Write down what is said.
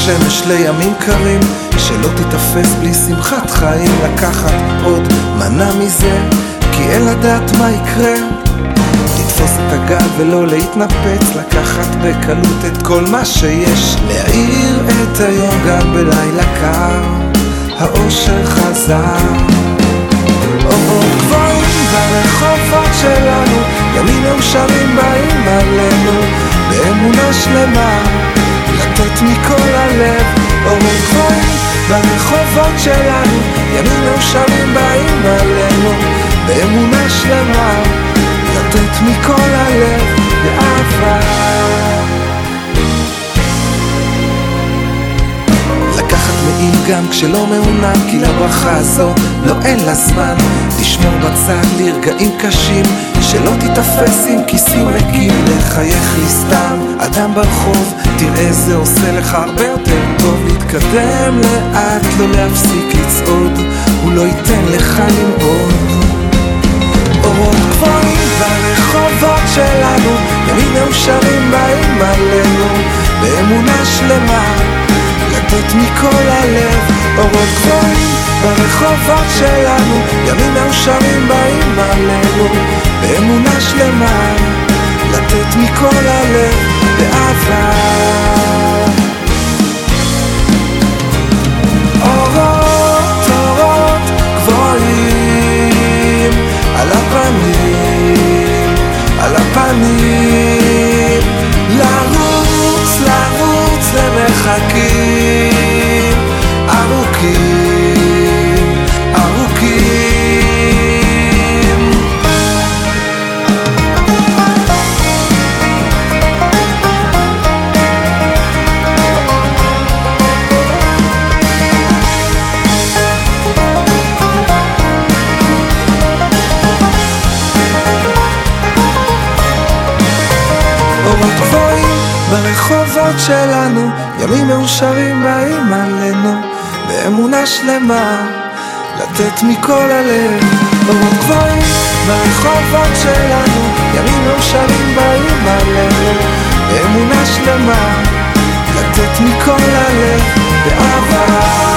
השמש לימים קרים, שלא תתאפס בלי שמחת חיים. לקחת עוד מנה מזה, כי אין לדעת מה יקרה. לתפוס את הגל ולא להתנפץ, לקחת בקלות את כל מה שיש. להאיר את היום גם בלילה קר, האושר חזר. אורות גבוהים ברחובות שלנו, ימים מאושרים באים עלינו, באמונה שלמה לתת מכל הלב. אורות גבוהים ברחובות שלנו, ימים מאושרים באים עלינו, באמונה שלמה לתת מכל הלב באהבה. לקחת מעיל גם כשלא מעונן, כי לברכה הזו לא אין לה זמן. לשמור בצד לרגעים קשים, שלא תתאפס עם כיסים ריקים. לחייך לי סתם אדם ברחוב, תראה זה עושה לך הרבה יותר טוב. להתקדם לאט, לא להפסיק לצעוד, הוא לא ייתן לך לנעוד. אורות גבוהים ברחובות שלנו, ימים מאושרים באים עלינו, באמונה שלמה לתת מכל הלב. אורות גבוהים ברחובות שלנו, ימים מאושרים באים עלינו, באמונה שלמה לתת מכל הלב באהבה. אורות, אורות גבוהים על הפנים, על הפנים, לרוץ, לרוץ למרחקים ארוכים, ארוכים. אורות גבוהים ברחובות שלנו, ימים מאושרים באים עלינו, באמונה שלמה לתת מכל הלב. אורות גבוהים ברחובות שלנו, ימים מאושרים באים עלינו, באמונה שלמה לתת מכל הלב באהבה.